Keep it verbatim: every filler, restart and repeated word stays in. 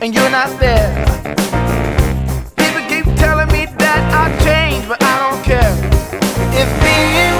and you're not there. People keep telling me that I've changed, but I don't care. It's me and